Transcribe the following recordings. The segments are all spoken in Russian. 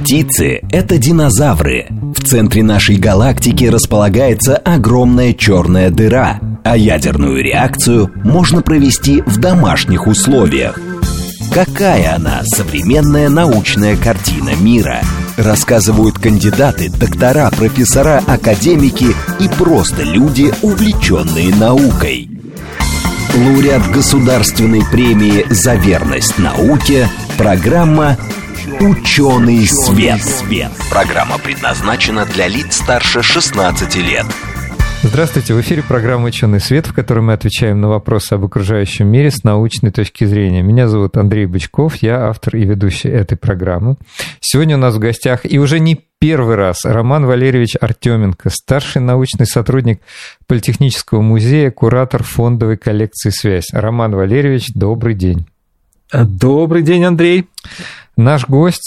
Птицы – это динозавры. В центре нашей галактики располагается огромная черная дыра, а ядерную реакцию можно провести в домашних условиях. Какая она, современная научная картина мира? Рассказывают кандидаты, доктора, профессора, академики и просто люди, увлеченные наукой. Лауреат Государственной премии «За верность науке» программа «Ученый свет». Программа предназначена для лиц старше 16 лет. Здравствуйте, в эфире программа «Ученый свет», в которой мы отвечаем на вопросы об окружающем мире с научной точки зрения. Меня зовут Андрей Бычков, я автор и ведущий этой программы. Сегодня у нас в гостях, и уже не первый раз, Роман Валерьевич Артеменко, старший научный сотрудник Политехнического музея, куратор фондовой коллекции «Связь». Роман Валерьевич, добрый день. Добрый день, Андрей. Наш гость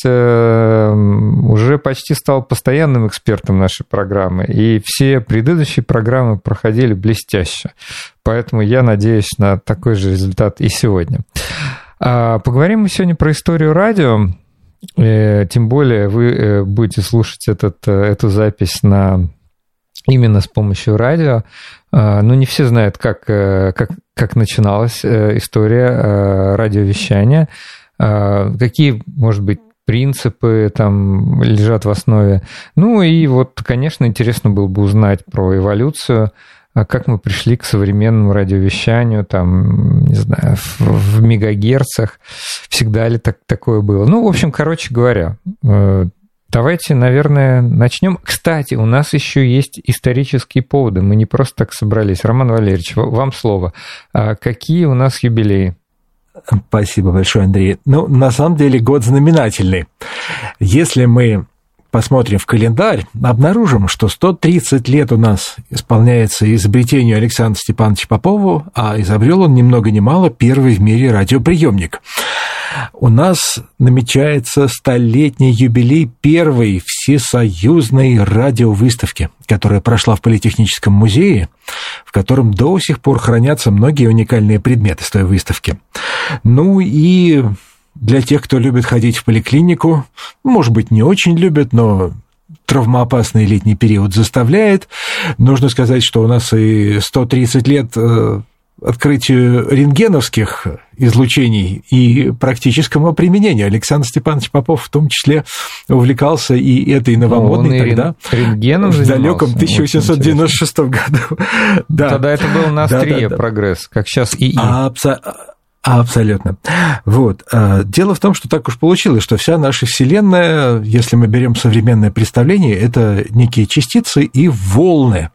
уже почти стал постоянным экспертом нашей программы, и все предыдущие программы проходили блестяще. Поэтому я надеюсь на такой же результат и сегодня. Поговорим мы сегодня про историю радио. Тем более вы будете слушать эту запись именно с помощью радио. Но не все знают, как начиналась история радиовещания. Какие, может быть, принципы там лежат в основе. Ну и вот, конечно, интересно было бы узнать про эволюцию, как мы пришли к современному радиовещанию, там, не знаю, в мегагерцах, всегда ли такое было. Ну, в общем, короче говоря, давайте, наверное, начнем. Кстати, у нас еще есть исторические поводы, мы не просто так собрались. Роман Валерьевич, вам слово. Какие у нас юбилеи? Спасибо большое, Андрей. Ну, на самом деле, год знаменательный. Если мы посмотрим в календарь, обнаружим, что 130 лет у нас исполняется изобретению Александра Степановича Попова, а изобрел он ни много ни мало первый в мире радиоприемник. У нас намечается 100-летний юбилей первой всесоюзной радиовыставки, которая прошла в Политехническом музее, в котором до сих пор хранятся многие уникальные предметы с той выставки. Ну и для тех, кто любит ходить в поликлинику, может быть, не очень любит, но травмоопасный летний период заставляет. Нужно сказать, что у нас и 130 лет открытию рентгеновских излучений и практическому применению. Александр Степанович Попов в том числе увлекался и этой новомодной тогда, в далеком 1896 году. Да. Тогда это был на острие прогресс, как сейчас ИИ. Абсолютно. Вот. Дело в том, что так уж получилось, что вся наша Вселенная, если мы берем современное представление, это некие частицы и волны.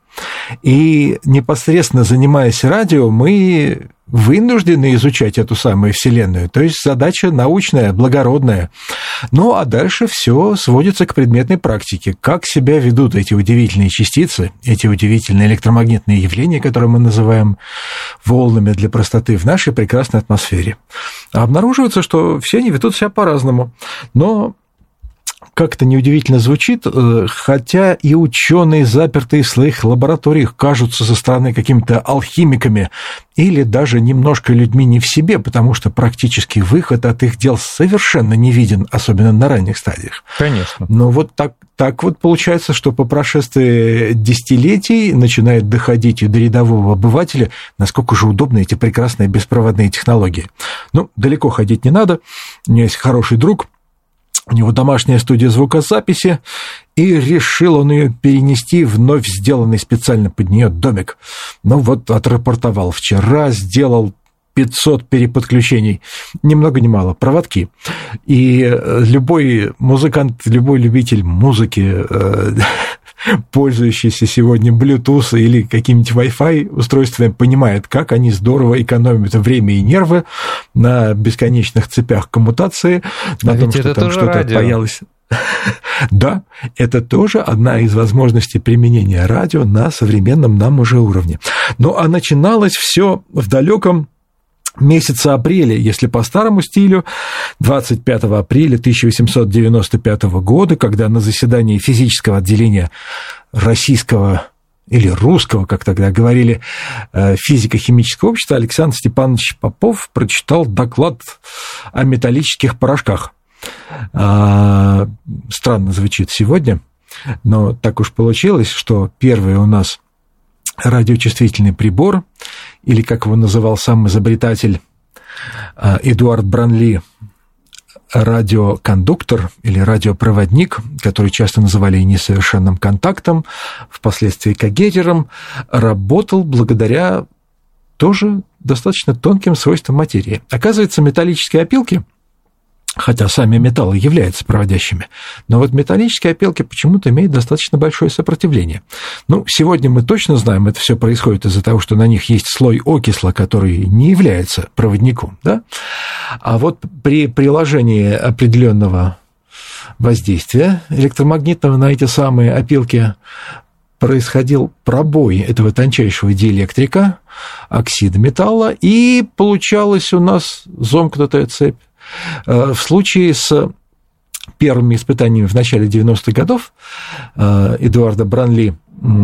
И непосредственно занимаясь радио, мы вынуждены изучать эту самую Вселенную. То есть задача научная, благородная. Ну, а дальше все сводится к предметной практике. Как себя ведут эти удивительные частицы, эти удивительные электромагнитные явления, которые мы называем волнами для простоты, в нашей прекрасной атмосфере. А обнаруживается, что все они ведут себя по-разному. Но как это неудивительно звучит, хотя и ученые, запертые в своих лабораториях, кажутся со стороны какими-то алхимиками или даже немножко людьми не в себе, потому что практический выход от их дел совершенно не виден, особенно на ранних стадиях. Конечно. Но вот так вот получается, что по прошествии десятилетий начинает доходить и до рядового обывателя, насколько же удобны эти прекрасные беспроводные технологии. Ну, далеко ходить не надо. У меня есть хороший друг, у него домашняя студия звукозаписи, и решил он ее перенести в вновь сделанный специально под нее домик. Ну вот, отрапортовал вчера, сделал 500 переподключений, ни много ни мало, проводки. И любой музыкант, любой любитель музыки, пользующийся сегодня Bluetooth или какими-нибудь Wi-Fi устройствами, понимает, как они здорово экономят время и нервы на бесконечных цепях коммутации, на том, что там что-то отпаялось. Да, это тоже одна из возможностей применения радио на современном нам уже уровне. Ну, а начиналось все в далеком месяца апреля, если по старому стилю, 25 апреля 1895 года, когда на заседании физического отделения российского или русского, как тогда говорили, физико-химического общества, Александр Степанович Попов прочитал доклад о металлических порошках. странно звучит сегодня, но так уж получилось, что первый у нас радиочувствительный прибор, или, как его называл сам изобретатель Эдуард Бранли, радиокондуктор или радиопроводник, который часто называли и несовершенным контактом, впоследствии каггейтером, работал благодаря тоже достаточно тонким свойствам материи. Оказывается, металлические опилки, хотя сами металлы являются проводящими, но вот металлические опилки почему-то имеют достаточно большое сопротивление. Ну, сегодня мы точно знаем, это все происходит из-за того, что на них есть слой окисла, который не является проводником, да? А вот при приложении определенного воздействия электромагнитного на эти самые опилки происходил пробой этого тончайшего диэлектрика, оксида металла, и получалась у нас замкнутая цепь. В случае с первыми испытаниями в начале 90-х годов Эдуарда Бранли,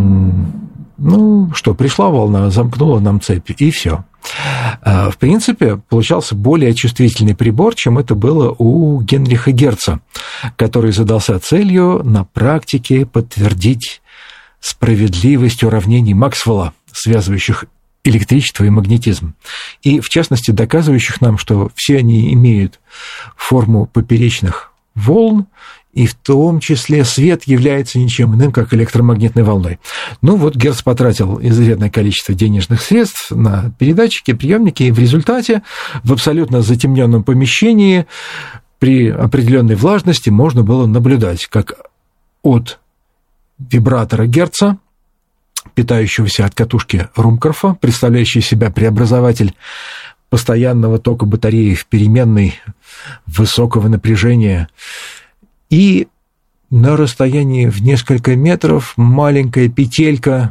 пришла волна, замкнула нам цепь, и все. В принципе, получался более чувствительный прибор, чем это было у Генриха Герца, который задался целью на практике подтвердить справедливость уравнений Максвелла, связывающих электричество и магнетизм, и, в частности, доказывающих нам, что все они имеют форму поперечных волн, и в том числе свет является ничем иным, как электромагнитной волной. Ну вот Герц потратил изрядное количество денежных средств на передатчики, приемники, и в результате в абсолютно затемненном помещении при определенной влажности можно было наблюдать, как от вибратора Герца, питающегося от катушки Румкорфа, представляющий себя преобразователь постоянного тока батареи в переменной высокого напряжения, и на расстоянии в несколько метров маленькая петелька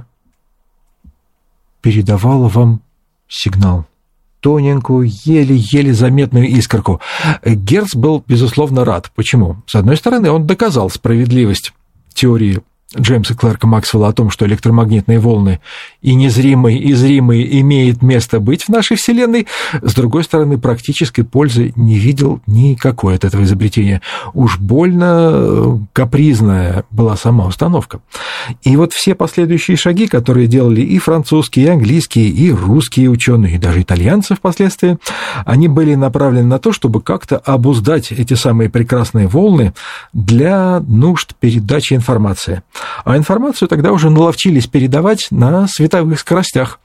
передавала вам сигнал. Тоненькую, еле-еле заметную искорку. Герц был, безусловно, рад. Почему? С одной стороны, он доказал справедливость теории Джеймса Клерка Максвелла о том, что электромагнитные волны и незримые, и зримые имеют место быть в нашей Вселенной. С другой стороны, практической пользы не видел никакой от этого изобретения. Уж больно капризная была сама установка. И вот все последующие шаги, которые делали и французские, и английские, и русские ученые, и даже итальянцы впоследствии, они были направлены на то, чтобы как-то обуздать эти самые прекрасные волны для нужд передачи информации. А информацию тогда уже наловчились передавать на световых скоростях.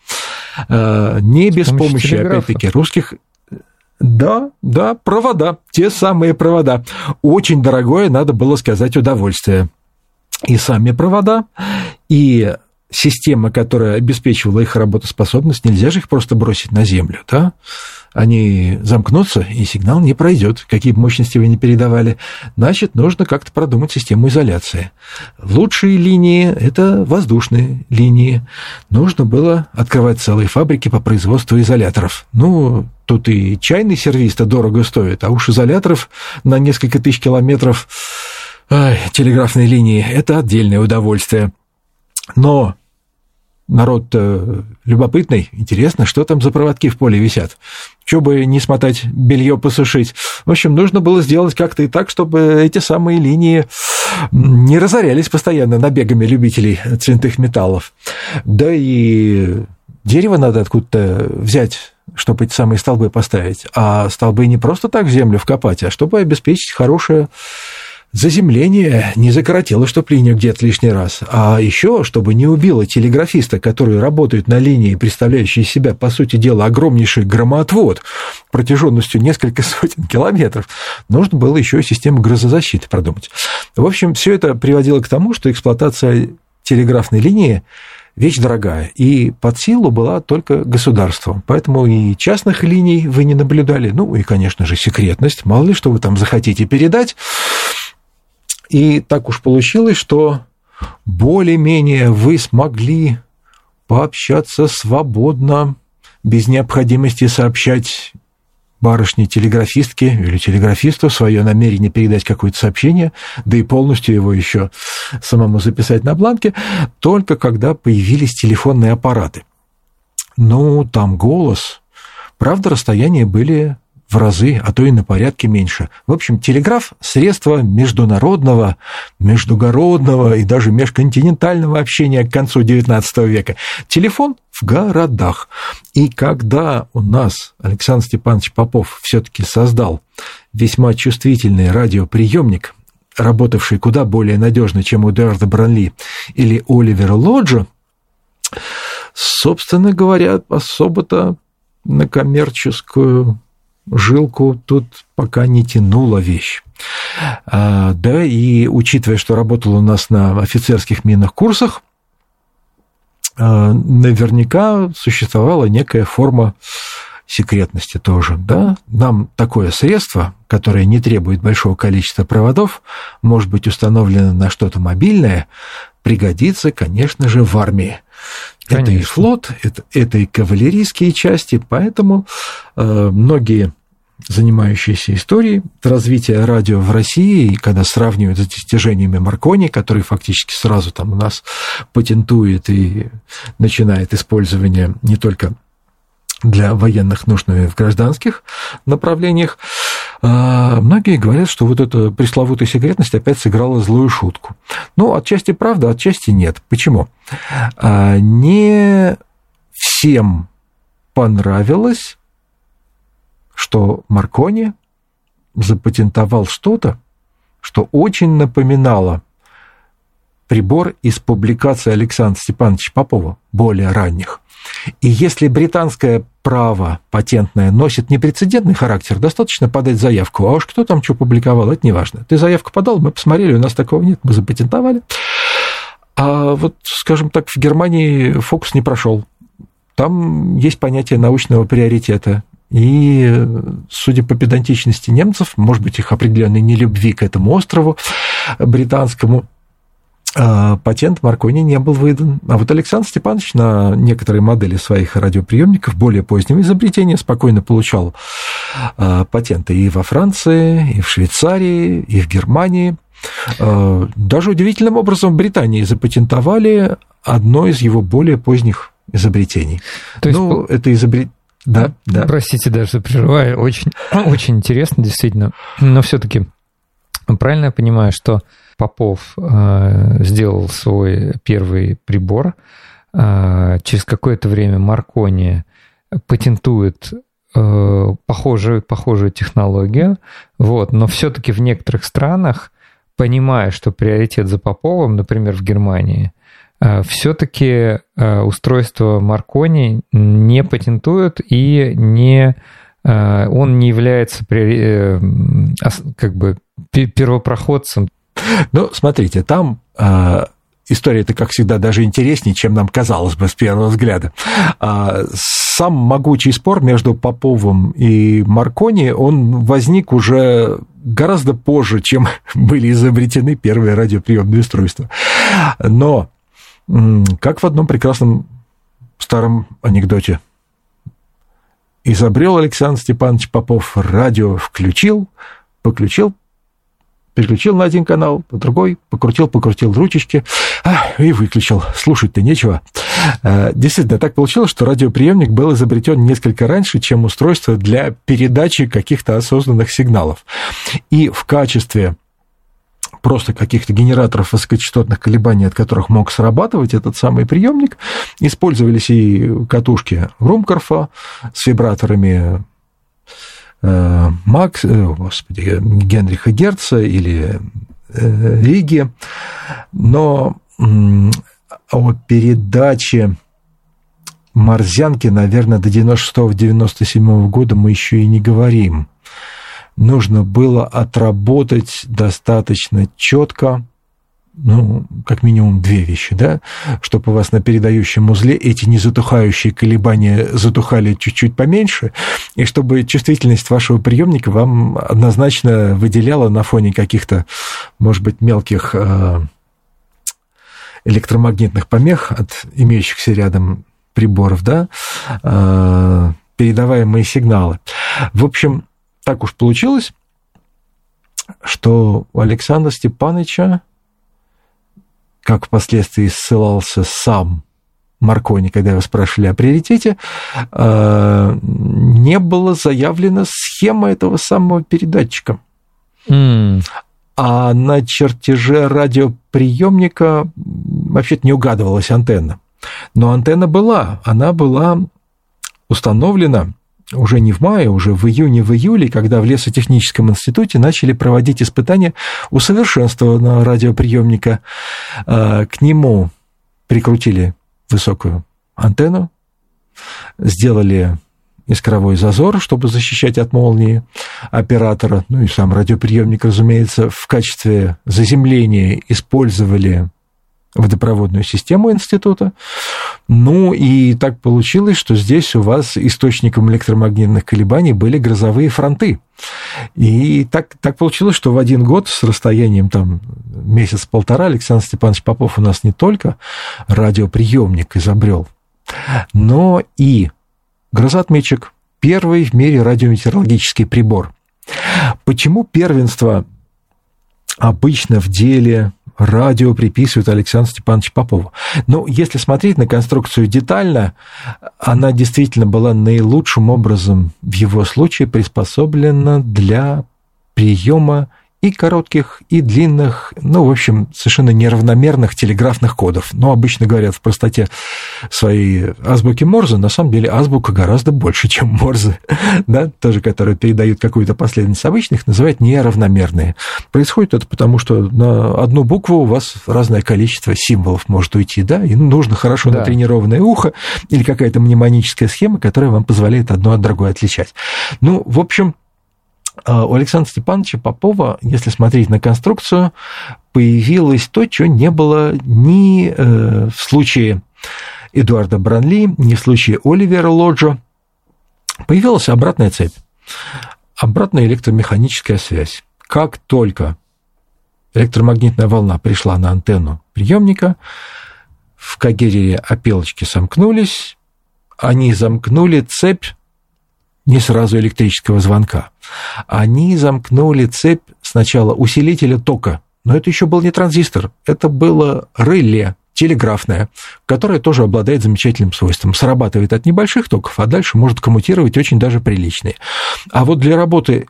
Не без помощи, опять-таки, русских... Да, провода, те самые провода. Очень дорогое, надо было сказать, удовольствие. И сами провода, и система, которая обеспечивала их работоспособность, нельзя же их просто бросить на землю, да? Они замкнутся, и сигнал не пройдет, какие бы мощности вы ни передавали. Значит, нужно как-то продумать систему изоляции. Лучшие линии – это воздушные линии. Нужно было открывать целые фабрики по производству изоляторов. Ну, тут и чайный сервиз-то дорого стоит, а уж изоляторов на несколько тысяч километров телеграфной линии – это отдельное удовольствие. Но народ любопытный, интересно, что там за проводки в поле висят. Чё бы не смотать, белье посушить. В общем, нужно было сделать как-то и так, чтобы эти самые линии не разорялись постоянно набегами любителей цветных металлов. Да и дерево надо откуда-то взять, чтобы эти самые столбы поставить. А столбы не просто так в землю вкопать, а чтобы обеспечить хорошее заземление, не закоротило, чтоб линию где-то лишний раз, а еще, чтобы не убило телеграфиста, который работает на линии, представляющей из себя, по сути дела, огромнейший громоотвод протяженностью несколько сотен километров, нужно было еще и систему грозозащиты продумать. В общем, все это приводило к тому, что эксплуатация телеграфной линии вещь дорогая, и под силу была только государству. Поэтому и частных линий вы не наблюдали, ну и, конечно же, секретность, мало ли что вы там захотите передать. И так уж получилось, что более-менее вы смогли пообщаться свободно, без необходимости сообщать барышне-телеграфистке или телеграфисту свое намерение передать какое-то сообщение, да и полностью его еще самому записать на бланке, только когда появились телефонные аппараты. Ну, там голос. Правда, расстояния были в разы, а то и на порядке меньше. В общем, телеграф – средство международного, междугородного и даже межконтинентального общения к концу XIX века. Телефон в городах. И когда у нас Александр Степанович Попов все-таки создал весьма чувствительный радиоприемник, работавший куда более надежно, чем у Эдуарда Бранли или Оливера Лоджа, собственно говоря, особо-то на коммерческую жилку тут пока не тянула вещь. Да, и учитывая, что работал у нас на офицерских минных курсах, наверняка существовала некая форма секретности тоже, да? Нам такое средство, которое не требует большого количества проводов, может быть установлено на что-то мобильное, пригодится, конечно же, в армии. Конечно. Это и флот, это и кавалерийские части, поэтому многие занимающиеся историей развития радио в России, и когда сравнивают с достижениями Маркони, который фактически сразу там у нас патентует и начинает использование не только для военных нужд, но и в гражданских направлениях, многие говорят, что вот эта пресловутая секретность опять сыграла злую шутку. Ну, отчасти правда, отчасти нет. Почему? Не всем понравилось, что Маркони запатентовал что-то, что очень напоминало прибор из публикации Александра Степановича Попова, более ранних. И если британское право патентное носит непрецедентный характер, достаточно подать заявку. А уж кто там что публиковал, это не важно. Ты заявку подал, мы посмотрели, у нас такого нет, мы запатентовали. А вот, скажем так, в Германии фокус не прошел. Там есть понятие научного приоритета. И, судя по педантичности немцев, может быть, их определенной нелюбви к этому острову британскому, патент Маркони не был выдан. А вот Александр Степанович на некоторые модели своих радиоприемников более позднего изобретения спокойно получал патенты и во Франции, и в Швейцарии, и в Германии. Даже удивительным образом в Британии запатентовали одно из его более поздних изобретений. То есть, это изобретение... Да. Простите, даже прерываю. Очень, очень интересно, действительно. Но все-таки правильно я понимаю, что Попов сделал свой первый прибор, через какое-то время Маркони патентует похожую технологию, вот, но все-таки в некоторых странах, понимая, что приоритет за Поповым, например, в Германии, все-таки устройство Маркони не патентуют и он не является как бы первопроходцем. Ну, смотрите, там история-то, как всегда, даже интереснее, чем нам казалось бы с первого взгляда. Сам могучий спор между Поповым и Маркони, он возник уже гораздо позже, чем были изобретены первые радиоприемные устройства. Но, как в одном прекрасном старом анекдоте, изобрел Александр Степанович Попов радио, переключил на один канал, на другой, покрутил ручечки и выключил. Слушать-то нечего. Действительно, так получилось, что радиоприемник был изобретен несколько раньше, чем устройство для передачи каких-то осознанных сигналов. И в качестве просто каких-то генераторов высокочастотных колебаний, от которых мог срабатывать этот самый приемник, использовались и катушки Румкорфа с вибраторами Генриха Герца или Риги, но о передаче морзянки, наверное, до 96-97 года мы еще и не говорим. Нужно было отработать достаточно четко, как минимум две вещи, да, чтобы у вас на передающем узле эти незатухающие колебания затухали чуть-чуть поменьше, и чтобы чувствительность вашего приемника вам однозначно выделяла на фоне каких-то, может быть, мелких электромагнитных помех от имеющихся рядом приборов, да, передаваемые сигналы. В общем, так уж получилось, что у Александра Степановича, как впоследствии ссылался сам Маркони, когда его спрашивали о приоритете, не была заявлена схема этого самого передатчика. А на чертеже радиоприемника вообще-то не угадывалась антенна. Но антенна была, она была установлена уже не в мае, уже в июне-июле, когда в Лесотехническом институте начали проводить испытания усовершенствованного радиоприемника. К нему прикрутили высокую антенну, сделали искровой зазор, чтобы защищать от молнии оператора, ну и сам радиоприемник, разумеется, в качестве заземления использовали водопроводную систему института. Ну и так получилось, что здесь у вас источником электромагнитных колебаний были грозовые фронты. И так получилось, что в один год с расстоянием там месяц-полтора Александр Степанович Попов у нас не только радиоприемник изобрел, но и грозоотметчик, первый в мире радиометеорологический прибор. Почему первенство обычно в деле радио приписывают Александру Степановичу Попову? Ну, если смотреть на конструкцию детально, она действительно была наилучшим образом в его случае приспособлена для приема и коротких, и длинных, ну, в общем, совершенно неравномерных телеграфных кодов. Но обычно говорят в простоте своей азбуки Морзе, на самом деле азбука гораздо больше, чем Морзе, да, тоже, которые передают какую-то последовательность обычных, называют неравномерные. Происходит это потому, что на одну букву у вас разное количество символов может уйти, да, и нужно хорошо натренированное ухо или какая-то мнемоническая схема, которая вам позволяет одно от другой отличать. Ну, в общем, у Александра Степановича Попова, если смотреть на конструкцию, появилось то, чего не было ни в случае Эдуарда Бранли, ни в случае Оливера Лоджо. Появилась обратная цепь, обратная электромеханическая связь. Как только электромагнитная волна пришла на антенну приемника, в Кагереве опелочки сомкнулись, они замкнули цепь не сразу электрического звонка. Они замкнули цепь сначала усилителя тока, но это еще был не транзистор, это было реле телеграфное, которое тоже обладает замечательным свойством. Срабатывает от небольших токов, а дальше может коммутировать очень даже приличные. А вот для работы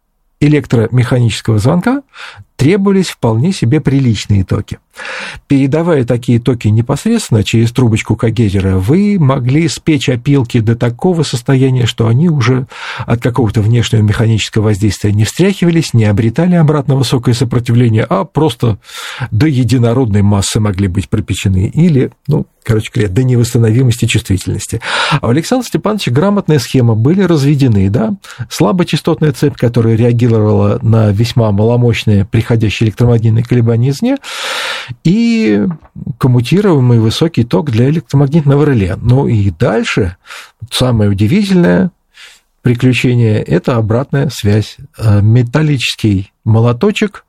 электромеханического звонка требовались вполне себе приличные токи. Передавая такие токи непосредственно через трубочку Кагерера, вы могли спечь опилки до такого состояния, что они уже от какого-то внешнего механического воздействия не встряхивались, не обретали обратно высокое сопротивление, а просто до единородной массы могли быть пропечены или, ну, короче говоря, до невосстановимости чувствительности. А у Александра Степановича грамотная схема, были разведены, да, слабочастотная цепь, которая реагировала на весьма маломощные приходящие электромагнитные колебания извне, и коммутируемый высокий ток для электромагнитного реле. Ну и дальше самое удивительное приключение – это обратная связь. Металлический молоточек,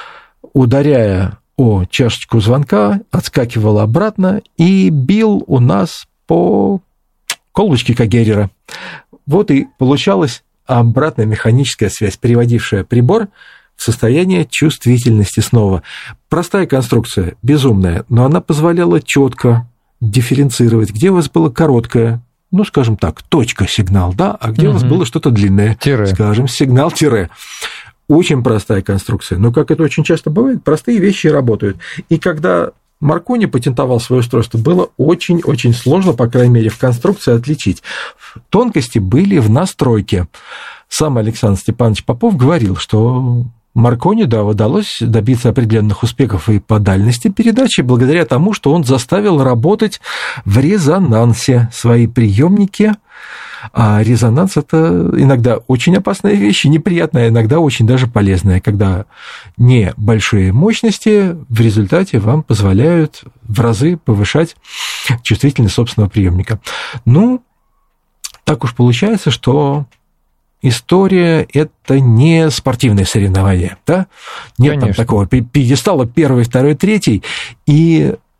ударяя о чашечку звонка, отскакивал обратно и бил у нас по колбочке Кагерера. Вот и получалась обратная механическая связь, переводившая прибор в состояние чувствительности снова. Простая конструкция, безумная, но она позволяла четко дифференцировать, где у вас было короткое, ну, скажем так, точка сигнал, да, а где у вас было что-то длинное, тире. Скажем, сигнал тире. Очень простая конструкция, но, как это очень часто бывает, простые вещи работают. И когда Маркони патентовал свое устройство, было очень-очень сложно, по крайней мере, в конструкции отличить. Тонкости были в настройке. Сам Александр Степанович Попов говорил, что Маркони, да, удалось добиться определенных успехов и по дальности передачи благодаря тому, что он заставил работать в резонансе свои приемники. А резонанс – это иногда очень опасная вещь, неприятная, иногда очень даже полезная, когда небольшие мощности в результате вам позволяют в разы повышать чувствительность собственного приемника. Ну, так уж получается, что история – это не спортивное соревнование, да? Нет, конечно, там такого пьедестала 1, 2, 3, и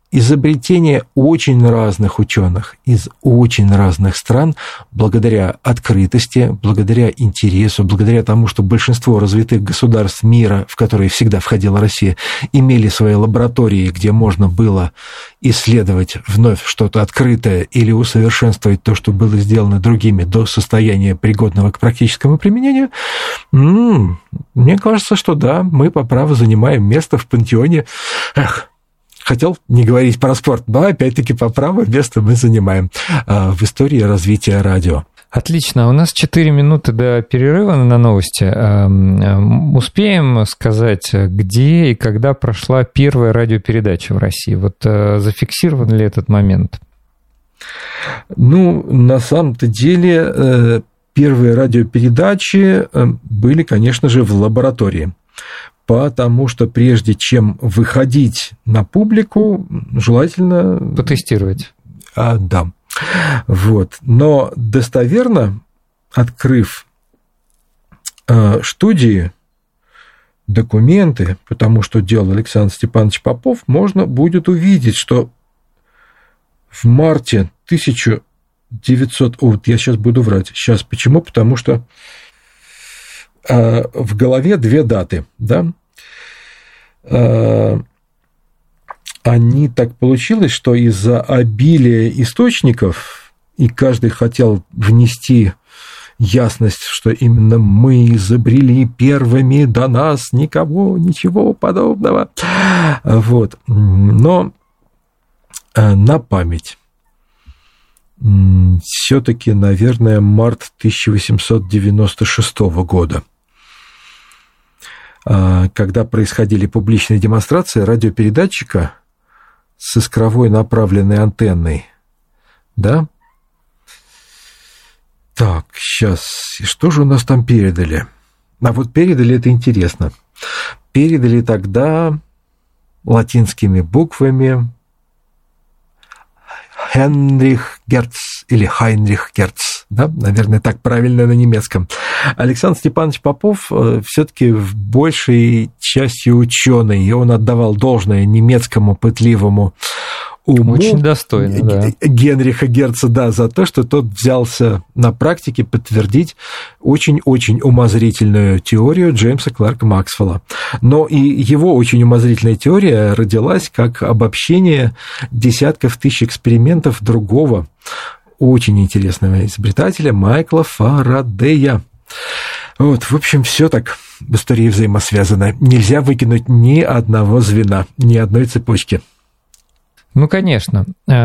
изобретение очень разных ученых из очень разных стран, благодаря открытости, благодаря интересу, благодаря тому, что большинство развитых государств мира, в которые всегда входила Россия, имели свои лаборатории, где можно было исследовать вновь что-то открытое или усовершенствовать то, что было сделано другими до состояния, пригодного к практическому применению. Мне кажется, что да, мы по праву занимаем место в пантеоне. Хотел не говорить про спорт, но опять-таки по праву место мы занимаем в истории развития радио. Отлично. У нас 4 минуты до перерыва на новости. Успеем сказать, где и когда прошла первая радиопередача в России? Вот зафиксирован ли этот момент? На самом-то деле первые радиопередачи были, конечно же, в лаборатории. Потому что прежде чем выходить на публику, желательно... Потестировать. Да. Вот. Но достоверно, открыв студии, документы, потому что делал Александр Степанович Попов, можно будет увидеть, что в марте 1900... я сейчас буду врать. Сейчас. Почему? Потому что в голове две даты, да? Они так получилось, что из-за обилия источников, и каждый хотел внести ясность, что именно мы изобрели первыми, до нас никого, ничего подобного. Вот. Но на память. Все-таки, наверное, март 1896 года. Когда происходили публичные демонстрации радиопередатчика с искровой направленной антенной, да? Так, сейчас, что же у нас там передали? Вот передали, это интересно. Передали тогда латинскими буквами Хенрих Герц или Хайнрих Герц, да, наверное, так правильно на немецком. Александр Степанович Попов все-таки в большей части ученый, и он отдавал должное немецкому пытливому уму. Очень достойно, да. Генриха Герца, да, за то, что тот взялся на практике подтвердить очень-очень умозрительную теорию Джеймса Кларка Максвелла. Но и его очень умозрительная теория родилась как обобщение десятков тысяч экспериментов другого очень интересного изобретателя Майкла Фарадея. Вот, в общем, все так в истории взаимосвязано. Нельзя выкинуть ни одного звена, ни одной цепочки. Конечно.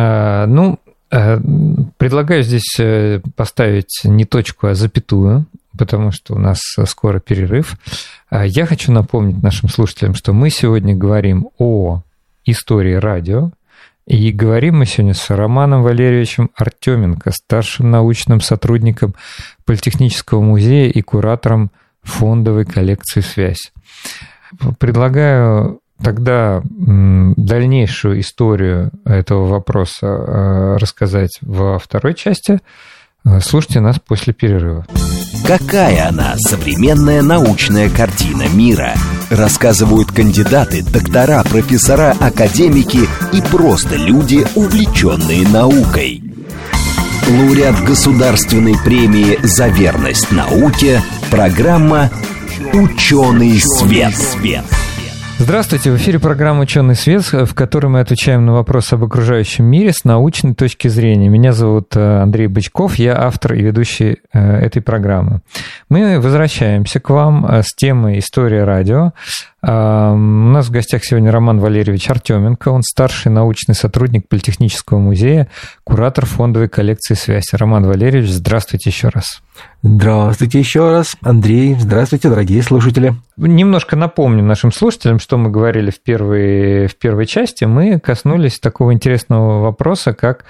Предлагаю здесь поставить не точку, а запятую, потому что у нас скоро перерыв. Я хочу напомнить нашим слушателям, что мы сегодня говорим о истории радио, и говорим мы сегодня с Романом Валерьевичем Артеменко, старшим научным сотрудником Политехнического музея и куратором фондовой коллекции «Связь». Предлагаю тогда дальнейшую историю этого вопроса рассказать во второй части. Слушайте нас после перерыва. Какая она, современная научная картина мира? Рассказывают кандидаты, доктора, профессора, академики и просто люди, увлеченные наукой. Лауреат Государственной премии «За верность науке», программа «Ученый свет». Здравствуйте, в эфире программа «Ученый свет», в которой мы отвечаем на вопросы об окружающем мире с научной точки зрения. Меня зовут Андрей Бычков, я автор и ведущий этой программы. Мы возвращаемся к вам с темой «История радио». У нас в гостях сегодня Роман Валерьевич Артеменко, он старший научный сотрудник Политехнического музея, куратор фондовой коллекции «Связь». Роман Валерьевич, здравствуйте еще раз. Здравствуйте еще раз, Андрей. Здравствуйте, дорогие слушатели. Немножко напомню нашим слушателям, что мы говорили в первой части. Мы коснулись такого интересного вопроса, как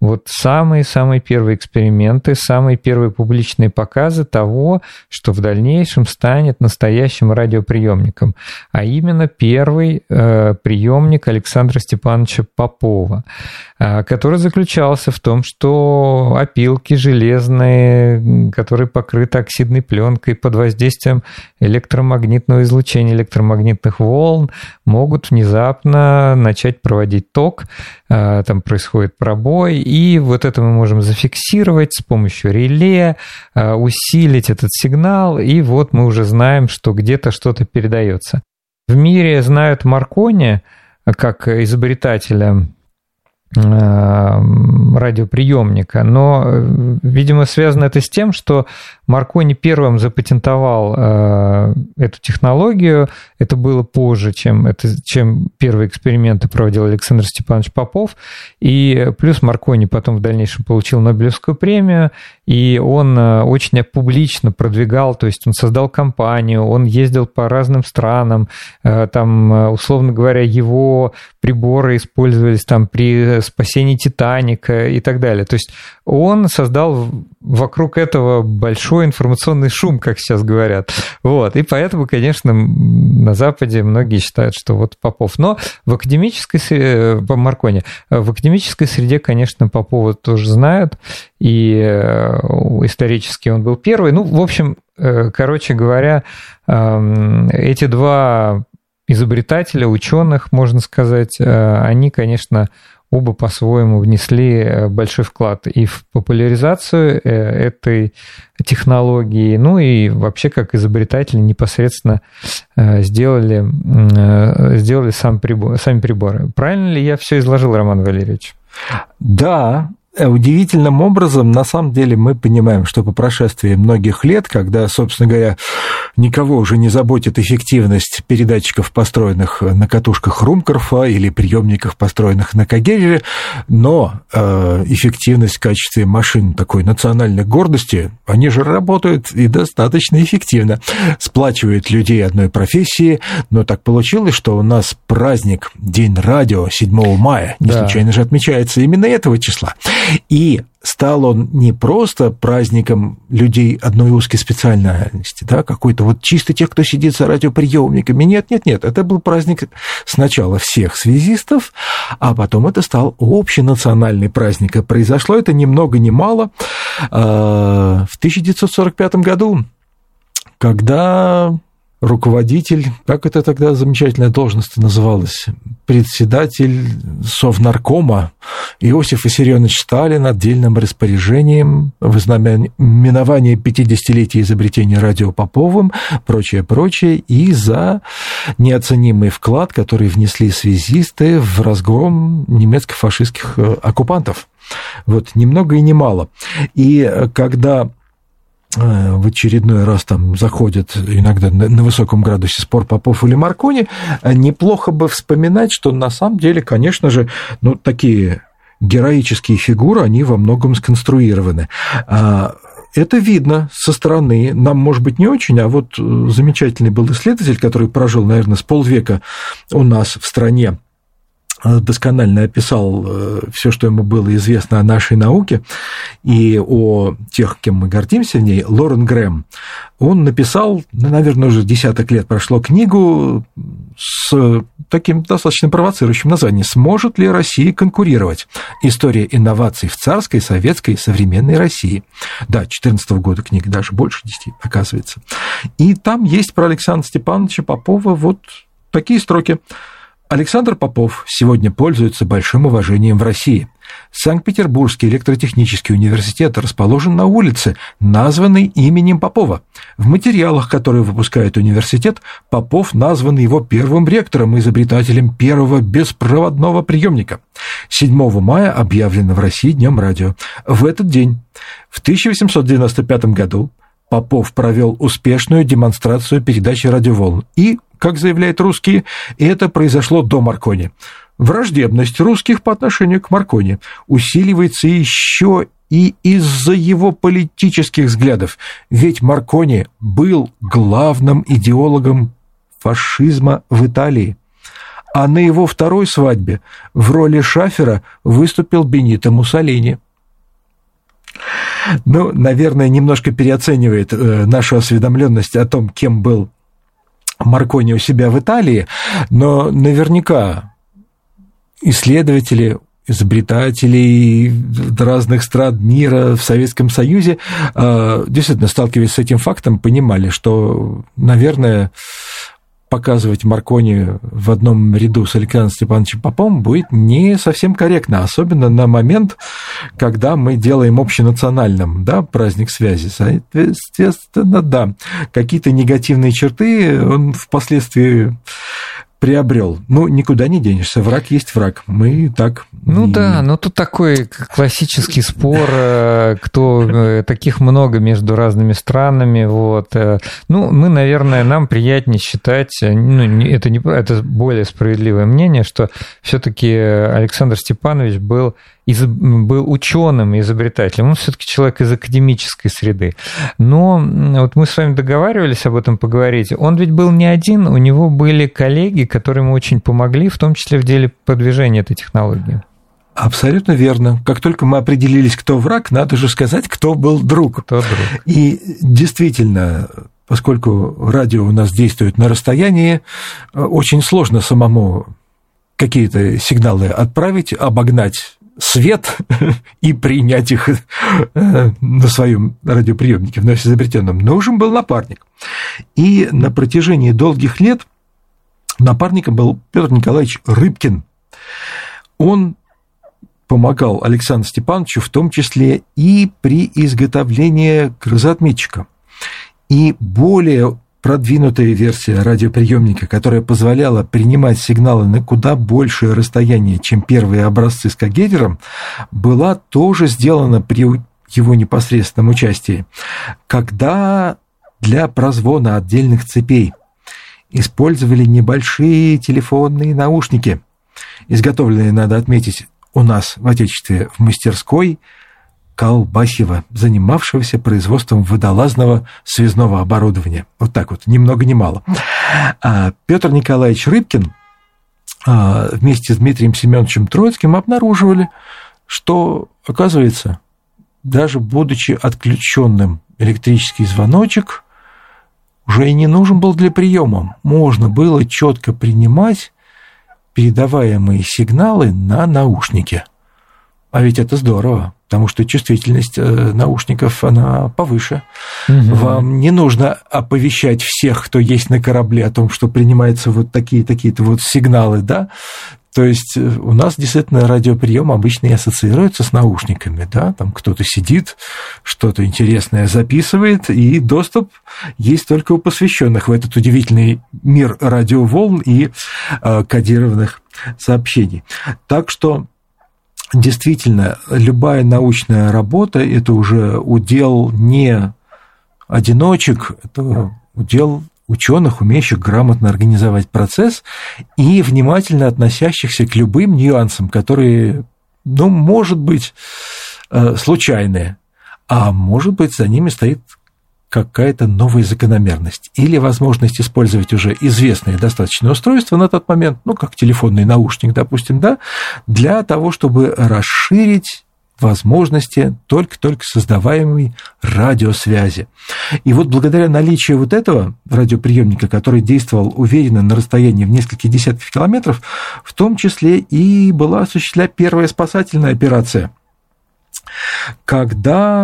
вот самые-самые первые эксперименты, самые первые публичные показы того, что в дальнейшем станет настоящим радиоприемником, а именно первый приемник Александра Степановича Попова, который заключался в том, что опилки железные, которые покрыты оксидной пленкой под воздействием электромагнитного излучения, электромагнитных волн, могут внезапно начать проводить ток, там происходит пробой, и вот это мы можем зафиксировать с помощью реле, усилить этот сигнал, и вот мы уже знаем, что где-то что-то передается. В мире знают Маркони как изобретателя радиоприемника, но, видимо, связано это с тем, что Маркони первым запатентовал эту технологию. Это было позже, чем первые эксперименты проводил Александр Степанович Попов. И плюс Маркони потом в дальнейшем получил Нобелевскую премию, и он очень публично продвигал, то есть он создал компанию, он ездил по разным странам, там, условно говоря, его приборы использовались там при спасении Титаника и так далее. То есть он создал вокруг этого большой информационный шум, как сейчас говорят. Вот. И поэтому, конечно, на Западе многие считают, что вот Попов. Но в академической среде, по Маркони, в академической среде, конечно, Попова тоже знают, и исторически он был первый. Ну, в общем, короче говоря, эти два изобретателя, ученых, можно сказать, они, конечно, оба по-своему внесли большой вклад и в популяризацию этой технологии, ну и вообще как изобретатели непосредственно сделали сами приборы. Правильно ли я все изложил, Роман Валерьевич? Да. Удивительным образом, на самом деле, мы понимаем, что по прошествии многих лет, когда, собственно говоря, никого уже не заботит эффективность передатчиков, построенных на катушках Румкорфа или приемников, построенных на Кагереле, но эффективность в качестве машин такой национальной гордости, они же работают и достаточно эффективно, сплачивают людей одной профессии, но так получилось, что у нас праздник, День радио 7 мая, не случайно же отмечается именно этого числа. И стал он не просто праздником людей одной узкой специальности, да, какой-то вот чисто тех, кто сидит за радиоприемниками. Нет, это был праздник сначала всех связистов, а потом это стал общенациональный праздник. И произошло это ни много ни мало в 1945 году, когда руководитель, как это тогда замечательная должность называлась, председатель Совнаркома Иосиф Виссарионович Сталин отдельным распоряжением в знаменование 50-летия изобретения радио Поповым, прочее, и за неоценимый вклад, который внесли связисты в разгром немецко-фашистских оккупантов. Вот, ни много и ни мало. И когда в очередной раз там заходит иногда на высоком градусе спор Попов или Маркони, неплохо бы вспоминать, что на самом деле, конечно же, ну, такие героические фигуры, они во многом сконструированы. Это видно со стороны, нам, может быть, не очень, а вот замечательный был исследователь, который прожил, наверное, с полвека у нас в стране, досконально описал все, что ему было известно о нашей науке и о тех, кем мы гордимся в ней, Лорен Грэм. Он написал, наверное, уже десяток лет прошло, книгу с таким достаточно провоцирующим названием «Сможет ли Россия конкурировать? История инноваций в царской, советской и современной России». Да, 2014 года книга, даже больше 10, оказывается. И там есть про Александра Степановича Попова вот такие строки. Александр Попов сегодня пользуется большим уважением в России. Санкт-Петербургский электротехнический университет расположен на улице, названной именем Попова. В материалах, которые выпускает университет, Попов назван его первым ректором и изобретателем первого беспроводного приемника. 7 мая объявлено в России Днем радио. В этот день, в 1895 году, Попов провел успешную демонстрацию передачи радиоволн. И, как заявляют русские, это произошло до Маркони. Враждебность русских по отношению к Маркони усиливается еще и из-за его политических взглядов. Ведь Маркони был главным идеологом фашизма в Италии. А на его второй свадьбе в роли шафера выступил Бенито Муссолини. Ну, наверное, немножко переоценивает нашу осведомленность о том, кем был Маркони у себя в Италии, но наверняка исследователи, изобретателей разных стран мира в Советском Союзе, действительно, сталкиваясь с этим фактом, понимали, что, наверное, показывать Маркони в одном ряду с Александром Степановичем Поповым будет не совсем корректно, особенно на момент, когда мы делаем общенациональным, да, праздник связи. Соответственно, да, какие-то негативные черты он впоследствии приобрел. Ну, никуда не денешься. Враг есть враг. Мы так... Ну да, но тут такой классический спор, таких много между разными странами. Вот. Ну, мы, наверное, нам приятнее считать, это более справедливое мнение, что все-таки Александр Степанович был ученым и изобретателем, он все-таки человек из академической среды. Но вот мы с вами договаривались об этом поговорить. Он ведь был не один, у него были коллеги, которые ему очень помогли, в том числе в деле продвижения этой технологии. Абсолютно верно. Как только мы определились, кто враг, надо же сказать, кто был друг. Кто друг. И действительно, поскольку радио у нас действует на расстоянии, очень сложно самому какие-то сигналы отправить, обогнать свет и принять их на своем радиоприемнике, вновь изобретенном. Нужен был напарник. И на протяжении долгих лет напарником был Петр Николаевич Рыбкин. Он помогал Александру Степановичу в том числе и при изготовлении грозоотметчика. И более продвинутая версия радиоприемника, которая позволяла принимать сигналы на куда большее расстояние, чем первые образцы с Каггерером, была тоже сделана при его непосредственном участии, когда для прозвона отдельных цепей использовали небольшие телефонные наушники, изготовленные, надо отметить, у нас в Отечестве в мастерской Колбасева, занимавшегося производством водолазного связного оборудования. Вот так вот, ни много ни мало. Петр Николаевич Рыбкин вместе с Дмитрием Семеновичем Троицким обнаруживали, что, оказывается, даже будучи отключенным электрический звоночек уже и не нужен был для приема. Можно было четко принимать передаваемые сигналы на наушники. А ведь это здорово, потому что чувствительность наушников, она повыше. Угу. Вам не нужно оповещать всех, кто есть на корабле, о том, что принимаются вот такие-то вот сигналы, да? То есть у нас действительно радиоприем обычно и ассоциируется с наушниками, да? Там кто-то сидит, что-то интересное записывает, и доступ есть только у посвященных в этот удивительный мир радиоволн и кодированных сообщений. Так что действительно, любая научная работа – это уже удел не одиночек, это удел ученых, умеющих грамотно организовать процесс и внимательно относящихся к любым нюансам, которые, ну, может быть, случайные, а может быть, за ними стоит какая-то новая закономерность или возможность использовать уже известные достаточно устройства на тот момент, ну, как телефонный наушник, допустим, да, для того, чтобы расширить возможности только-только создаваемой радиосвязи. И вот благодаря наличию вот этого радиоприемника, который действовал уверенно на расстоянии в несколько десятков километров, в том числе и была осуществлена первая спасательная операция, когда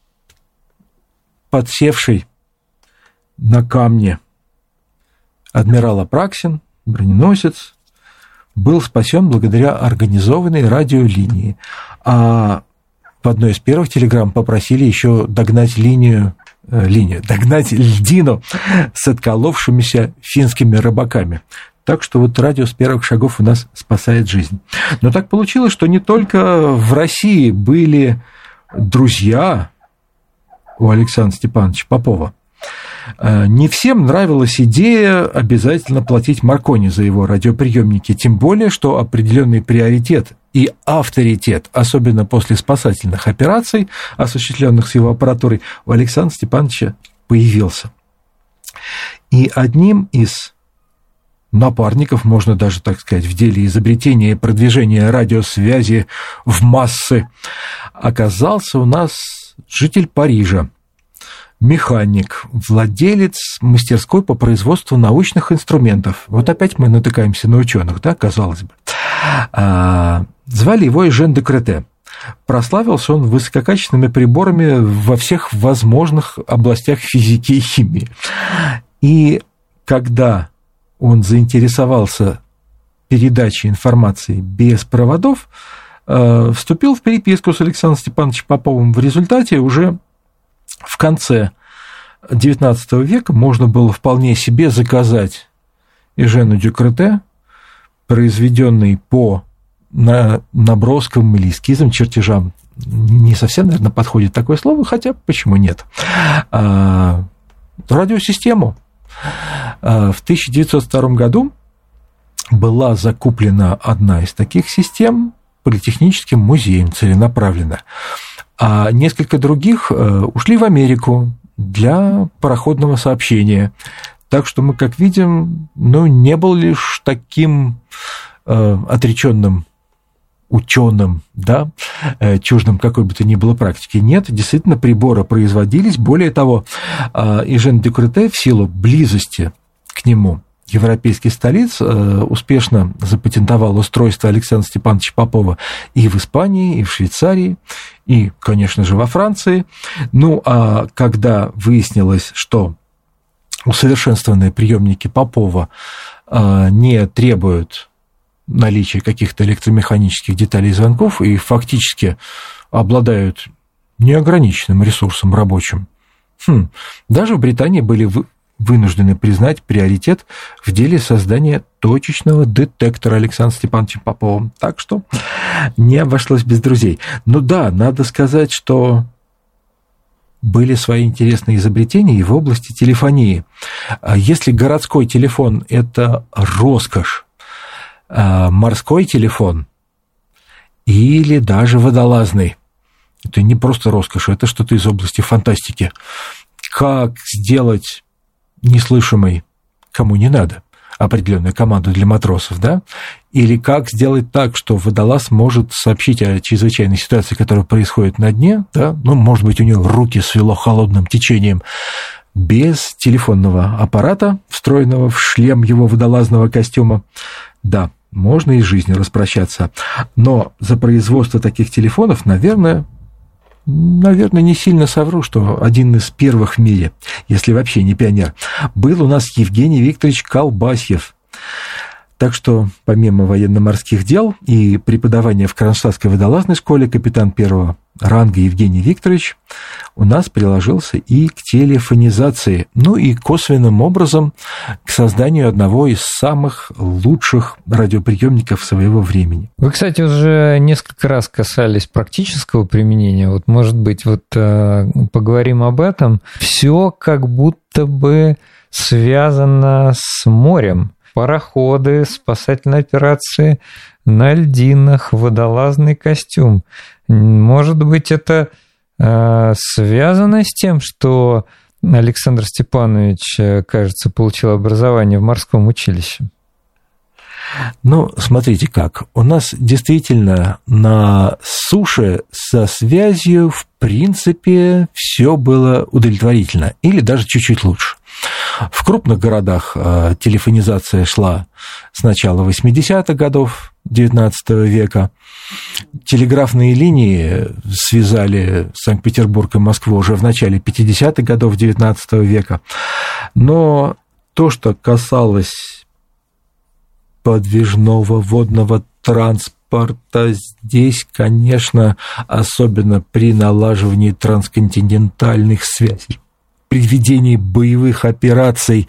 подсевший на камне адмирал Апраксин, броненосец, был спасен благодаря организованной радиолинии. А в одной из первых телеграмм попросили еще догнать догнать льдину с отколовшимися финскими рыбаками. Так что вот радио с первых шагов у нас спасает жизнь. Но так получилось, что не только в России были друзья у Александра Степановича Попова. Не всем нравилась идея обязательно платить Маркони за его радиоприемники, тем более, что определенный приоритет и авторитет, особенно после спасательных операций, осуществленных с его аппаратурой, у Александра Степановича появился. И одним из напарников, можно даже, так сказать, в деле изобретения и продвижения радиосвязи в массы, оказался у нас житель Парижа, механик, владелец мастерской по производству научных инструментов. Вот опять мы натыкаемся на ученых, да, казалось бы. Звали его Эжен Декрете. Прославился он высококачественными приборами во всех возможных областях физики и химии. И когда он заинтересовался передачей информации без проводов, вступил в переписку с Александром Степановичем Поповым. В результате уже в конце XIX века можно было вполне себе заказать Эжену Декрете, произведенный по наброскам или эскизам, чертежам. Не совсем, наверное, подходит такое слово, хотя почему нет. Радиосистему. В 1902 году была закуплена одна из таких систем Политехническим музеем целенаправленно, а несколько других ушли в Америку для пароходного сообщения. Так что мы, как видим, не был лишь таким отреченным ученым, да, чуждым какой бы то ни было практики. Нет, действительно, приборы производились. Более того, Эжен Декрете в силу близости к нему европейских столиц успешно запатентовал устройство Александра Степановича Попова и в Испании, и в Швейцарии, и, конечно же, во Франции. Ну, а когда выяснилось, что усовершенствованные приемники Попова не требуют наличия каких-то электромеханических деталей и звонков и фактически обладают неограниченным ресурсом рабочим, даже в Британии были вынуждены признать приоритет в деле создания точечного детектора Александром Степановичем Поповым. Так что не обошлось без друзей. Ну да, надо сказать, что были свои интересные изобретения и в области телефонии. Если городской телефон – это роскошь, морской телефон или даже водолазный – это не просто роскошь, это что-то из области фантастики. Как сделать неслышимой, кому не надо, определенную команду для матросов, да? Или как сделать так, что водолаз может сообщить о чрезвычайной ситуации, которая происходит на дне, да? Может быть, у него руки свело холодным течением, без телефонного аппарата, встроенного в шлем его водолазного костюма. Да, можно и с жизнью распрощаться. Но за производство таких телефонов, наверное, не сильно совру, что один из первых в мире, если вообще не пионер, был у нас Евгений Викторович Колбасьев. Так что, помимо военно-морских дел и преподавания в Кронштадтской водолазной школе, капитан первого ранга Евгений Викторович у нас приложился и к телефонизации, и косвенным образом к созданию одного из самых лучших радиоприемников своего времени. Вы, кстати, уже несколько раз касались практического применения. Вот, может быть, поговорим об этом. Все как будто бы связано с морем. Пароходы, спасательные операции на льдинах, водолазный костюм. Может быть, это связано с тем, что Александр Степанович, кажется, получил образование в морском училище? Смотрите как. У нас действительно на суше со связью, в принципе, все было удовлетворительно, или даже чуть-чуть лучше. В крупных городах телефонизация шла с начала 80-х годов XIX века. Телеграфные линии связали Санкт-Петербург и Москву уже в начале 50-х годов XIX века. Но то, что касалось подвижного водного транспорта, здесь, конечно, особенно при налаживании трансконтинентальных связей, при ведении боевых операций,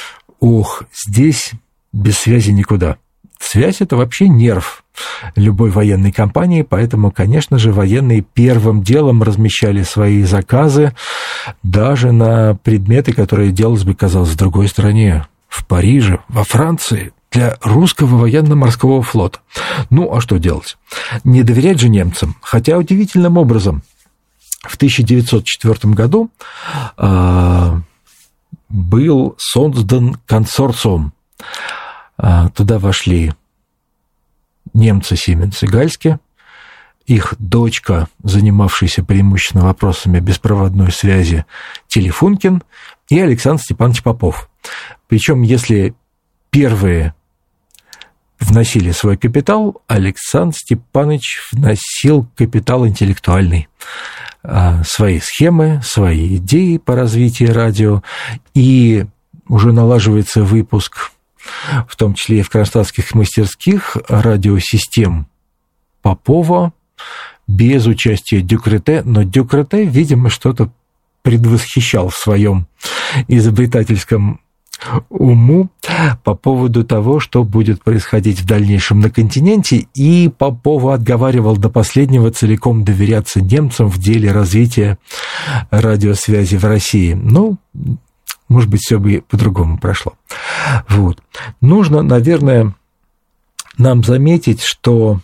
здесь без связи никуда. Связь – это вообще нерв любой военной кампании, поэтому, конечно же, военные первым делом размещали свои заказы даже на предметы, которые делалось бы, казалось, в другой стране, в Париже, во Франции, для русского военно-морского флота. А что делать? Не доверять же немцам, хотя удивительным образом. В 1904 году был создан консорциум Туда вошли немцы Сименс и Гальски, их дочка, занимавшаяся преимущественно вопросами беспроводной связи, Телефункин, и Александр Степанович Попов. Причем, если первые вносили свой капитал, Александр Степанович вносил капитал интеллектуальный, свои схемы, свои идеи по развитию радио, и уже налаживается выпуск, в том числе и в кронштадтских мастерских, радиосистем Попова без участия Дюкрете, но Дюкрете, видимо, что-то предвосхищал в своем изобретательском уму по поводу того, что будет происходить в дальнейшем на континенте, и Попова отговаривал до последнего целиком доверяться немцам в деле развития радиосвязи в России. Ну, может быть, все бы по-другому прошло. Вот. Нужно, наверное, нам заметить, что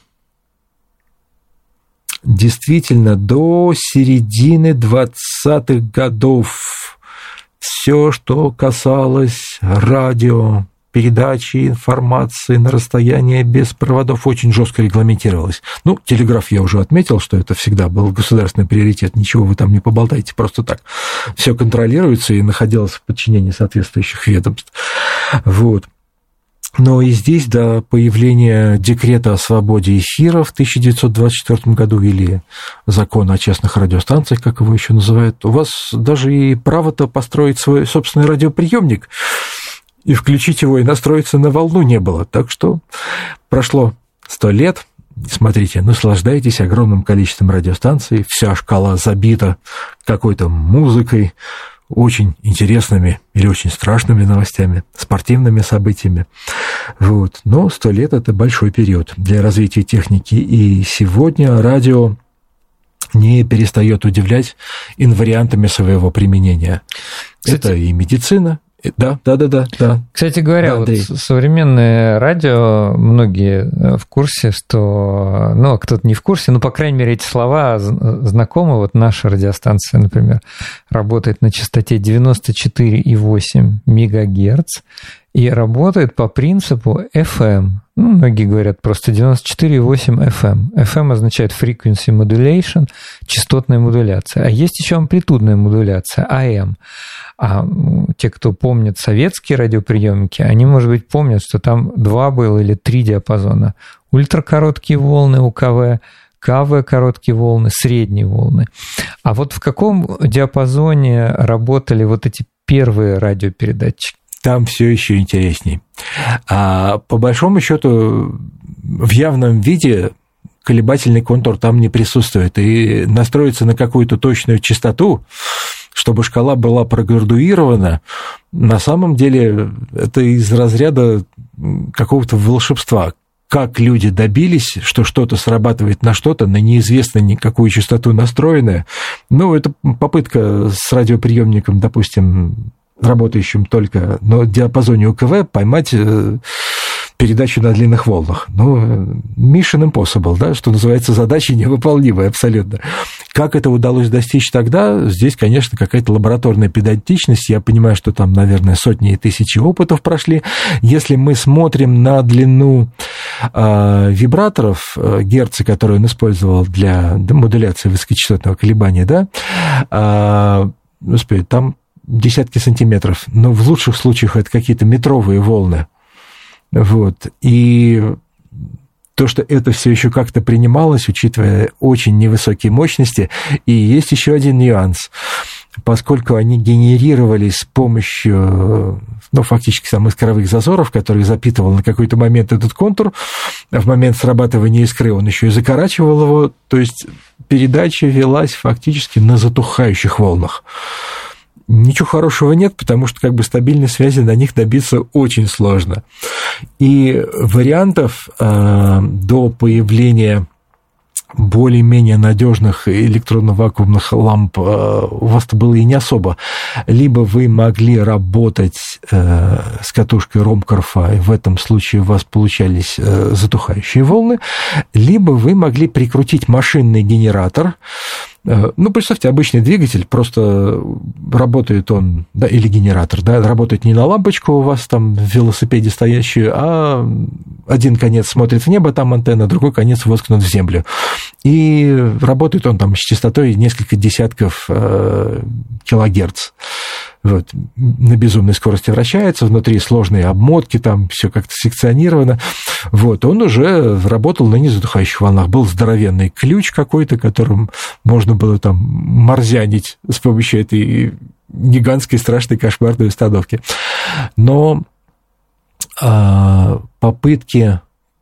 действительно до середины 20-х годов все, что касалось радио, передачи информации на расстояние без проводов, очень жестко регламентировалось. Ну, телеграф я уже отметил, что это всегда был государственный приоритет, ничего вы там не поболтаете, просто так. Все контролируется и находилось в подчинении соответствующих ведомств. Вот. Но и здесь до появления декрета о свободе эфира в 1924 году или закона о частных радиостанциях, как его еще называют, у вас даже и право-то построить свой собственный радиоприемник и включить его и настроиться на волну не было. Так что прошло 100 лет, смотрите, наслаждайтесь огромным количеством радиостанций, вся шкала забита какой-то музыкой, очень интересными или очень страшными новостями, спортивными событиями. Вот. Но 100 лет – это большой период для развития техники, и сегодня радио не перестает удивлять инвариантами своего применения. Кстати, это и медицина. Да. Кстати говоря, вот современное радио, многие в курсе, что, ну, кто-то не в курсе, но, по крайней мере, эти слова знакомы. Вот наша радиостанция, например, работает на частоте 94,8 МГц и работает по принципу FM. Ну, многие говорят просто 94,8 FM. FM означает frequency modulation, частотная модуляция. А есть еще амплитудная модуляция, AM. А те, кто помнит советские радиоприемники, они, может быть, помнят, что там 2 было или 3 диапазона. Ультракороткие волны УКВ, КВ короткие волны, средние волны. А вот в каком диапазоне работали вот эти первые радиопередатчики? Там все еще интересней. А по большому счету в явном виде колебательный контур там не присутствует. И настроиться на какую-то точную частоту, чтобы шкала была проградуирована, на самом деле это из разряда какого-то волшебства. Как люди добились, что что-то срабатывает на что-то, на неизвестно никакую частоту настроенное. Ну, это попытка с радиоприемником, допустим, работающим только на диапазоне УКВ, поймать передачу на длинных волнах. Ну, mission impossible, да, что называется, задача невыполнимая абсолютно. Как это удалось достичь тогда? Здесь, конечно, какая-то лабораторная педантичность. Я понимаю, что там, наверное, сотни и тысячи опытов прошли. Если мы смотрим на длину вибраторов, герцы, которые он использовал для модуляции высокочастотного колебания, да, там десятки сантиметров, но в лучших случаях это какие-то метровые волны. Вот. И то, что это все еще как-то принималось, учитывая очень невысокие мощности. И есть еще один нюанс. Поскольку они генерировались с помощью, ну, фактически там искровых зазоров, которые запитывал на какой-то момент этот контур, а в момент срабатывания искры он еще и закорачивал его, то есть передача велась фактически на затухающих волнах. Ничего хорошего нет, потому что как бы стабильной связи на них добиться очень сложно. И вариантов до появления более-менее надежных электронно-вакуумных ламп у вас-то было и не особо. Либо вы могли работать с катушкой Ромкорфа, и в этом случае у вас получались затухающие волны, либо вы могли прикрутить машинный генератор, Ну, представьте, обычный двигатель, просто работает он, да, или генератор, да, работает не на лампочку у вас там в велосипеде стоящую, а один конец смотрит в небо, там антенна, другой конец воткнут в землю. И работает он там с частотой несколько десятков килогерц. Вот, на безумной скорости вращается, внутри сложные обмотки, там все как-то секционировано. Вот, он уже работал на незадухающих волнах. Был здоровенный ключ какой-то, которым можно было там морзянить с помощью этой гигантской страшной кошмарной установки. Но попытки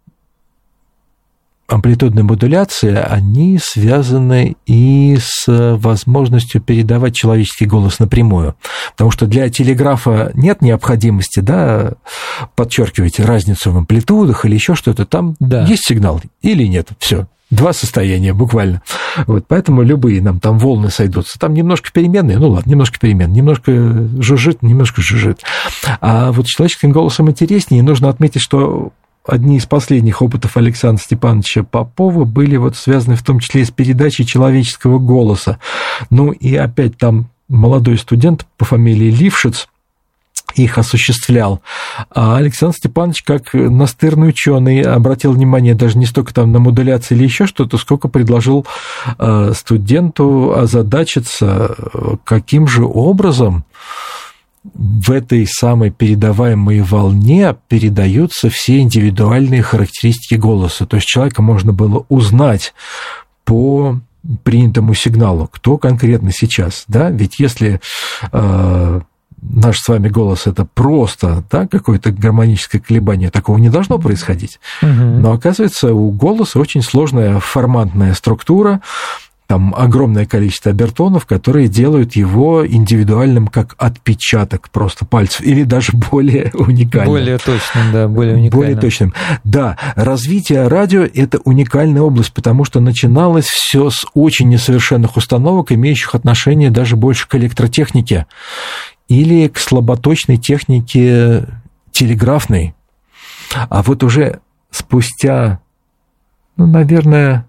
амплитудной модуляции, они связаны и с возможностью передавать человеческий голос напрямую. Потому что для телеграфа нет необходимости, да, подчеркивать разницу в амплитудах или еще что-то. Там есть сигнал или нет. Все. Два состояния буквально. Вот, поэтому любые нам там волны сойдутся. Там немножко переменные, ну ладно, немножко переменные, немножко жужжит, немножко жужжит. А вот с человеческим голосом интереснее. И нужно отметить, что одни из последних опытов Александра Степановича Попова были вот связаны в том числе и с передачей человеческого голоса. Ну и опять там молодой студент по фамилии Лившиц их осуществлял. А Александр Степанович, как настырный ученый, обратил внимание даже не столько там на модуляцию или еще что-то, сколько предложил студенту озадачиться, каким же образом в этой самой передаваемой волне передаются все индивидуальные характеристики голоса. То есть человека можно было узнать по принятому сигналу, кто конкретно сейчас. Да? Ведь если наш с вами голос – это просто, да, какое-то гармоническое колебание, такого не должно происходить. Но оказывается, у голоса очень сложная формантная структура, там огромное количество обертонов, которые делают его индивидуальным как отпечаток просто пальцев, или даже более уникальным. Более точным, да, более уникальным. Более точным. Да, развитие радио – это уникальная область, потому что начиналось все с очень несовершенных установок, имеющих отношение даже больше к электротехнике или к слаботочной технике телеграфной. А вот уже спустя, ну, наверное,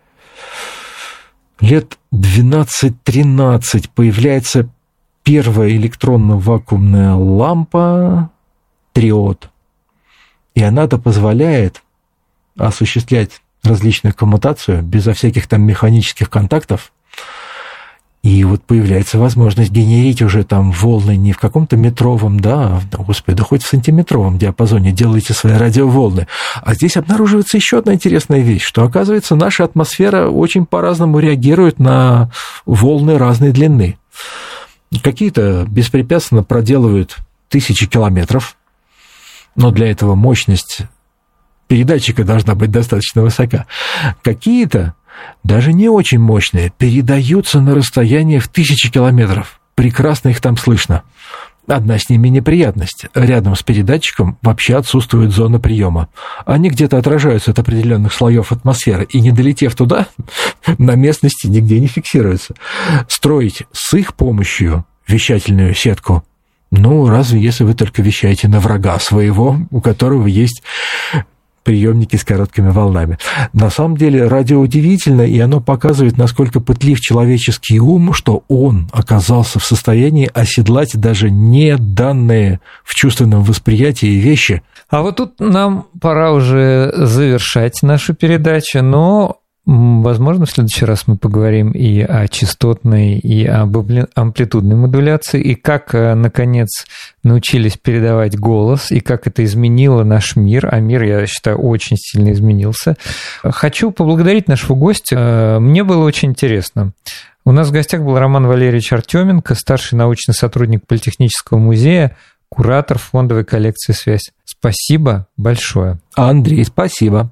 лет 12-13 появляется первая электронно-вакуумная лампа триод. И она-то позволяет осуществлять различную коммутацию безо всяких там механических контактов. И вот появляется возможность генерить уже там волны не в каком-то метровом, да, господи, да хоть в сантиметровом диапазоне делайте свои радиоволны. А здесь обнаруживается еще одна интересная вещь, что, оказывается, наша атмосфера очень по-разному реагирует на волны разной длины. Какие-то беспрепятственно проделывают тысячи километров, но для этого мощность передатчика должна быть достаточно высока. Какие-то даже не очень мощные, передаются на расстояние в 1000 километров. Прекрасно их там слышно. Одна с ними неприятность. Рядом с передатчиком вообще отсутствует зона приема. Они где-то отражаются от определенных слоев атмосферы, и, не долетев туда, на местности нигде не фиксируются. Строить с их помощью вещательную сетку, ну, разве если вы только вещаете на врага своего, у которого есть приемники с короткими волнами. На самом деле радио удивительно, и оно показывает, насколько пытлив человеческий ум, что он оказался в состоянии оседлать даже не данные в чувственном восприятии вещи. А вот тут нам пора уже завершать нашу передачу, но, возможно, в следующий раз мы поговорим и о частотной, и об амплитудной модуляции, и как, наконец, научились передавать голос, и как это изменило наш мир. А мир, я считаю, очень сильно изменился. Хочу поблагодарить нашего гостя. Мне было очень интересно. У нас в гостях был Роман Валерьевич Артеменко, старший научный сотрудник Политехнического музея, куратор фондовой коллекции «Связь». Спасибо большое. Андрей, спасибо.